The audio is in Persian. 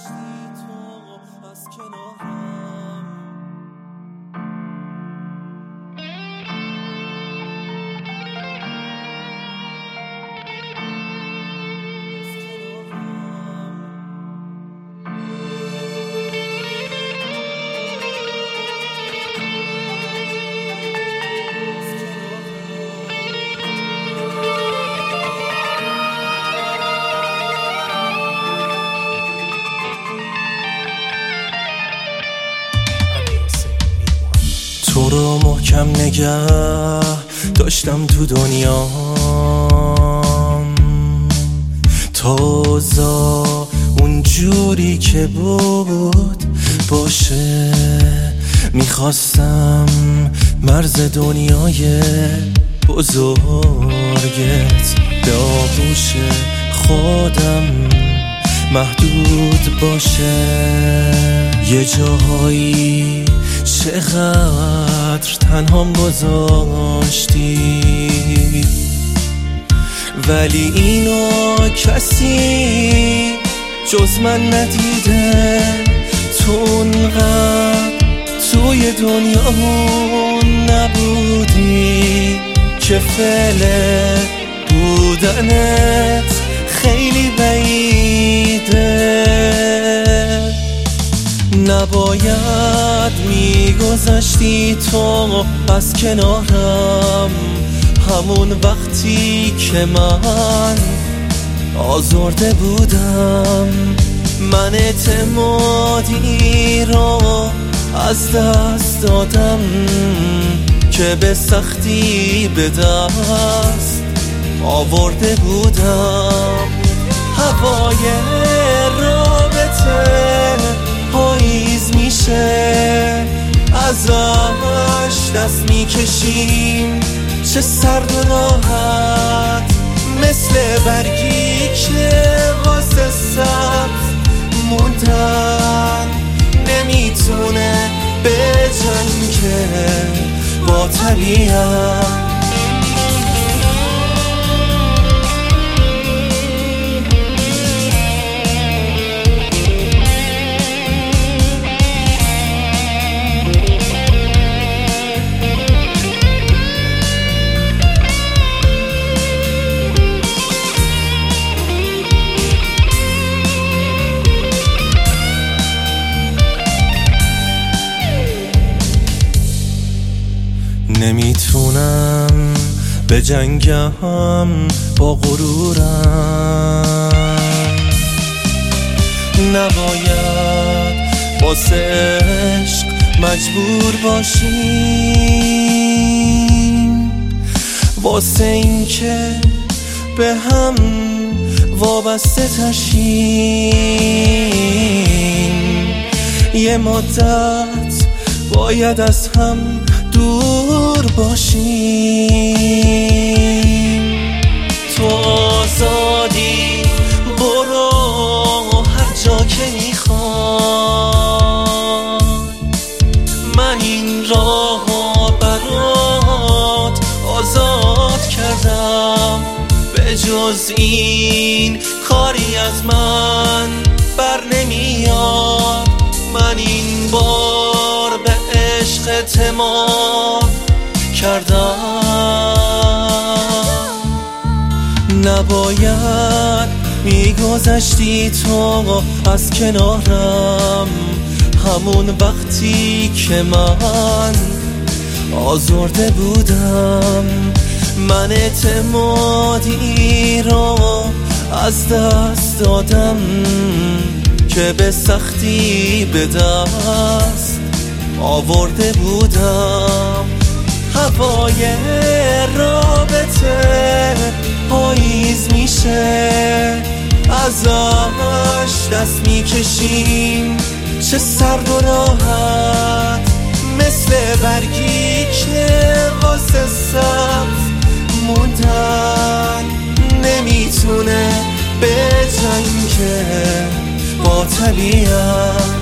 تو رو محکم نگه داشتم تو دنیا، تازه اون جوری که بود باشه. میخواستم مرز دنیای بزرگت به آغوش خودم محدود باشه. یه جاهایی چقدر تنهام گذاشتی، ولی اینو کسی جز من ندیده. تو اونقدر توی دنیا نبودی که فعل بودنت خیلی بعیده. نباید میگذشتی تو از کنارم، همون وقتی که من آزرده بودم. من اعتمادی رو از دست دادم که به سختی به دست آورده بودم. هوای رابطه پاییز میشه، ازش دست میکشیم چه سرد و راحت، مثل برگی که واسه سبز موندن نمیتونه به جنگه با طبیعت. نمیتونم به جنگم با غرورم، نباید واسه عشق مجبور باشیم، واسه این که به هم وابسته تشیم. یه مدت باید از هم دور باشیم. تو آزادی، برو هر جا که میخوای، من این راه برات آزاد کردم. به جز این کاری از من بر نمیاد، من این بار به عشق اعتماد کردم. نباید میگذشتی تو از کنارم، همون وقتی که من آزرده بودم. من اعتمادی رو از دست دادم که به سختی به دست آورده بودم. هوای رابطه پاییز میشه، ازش دست میکشیم چه سرد و راحت، مثل برگی که واسه سبز موندن نمیتونه به جنگه با طبیعت.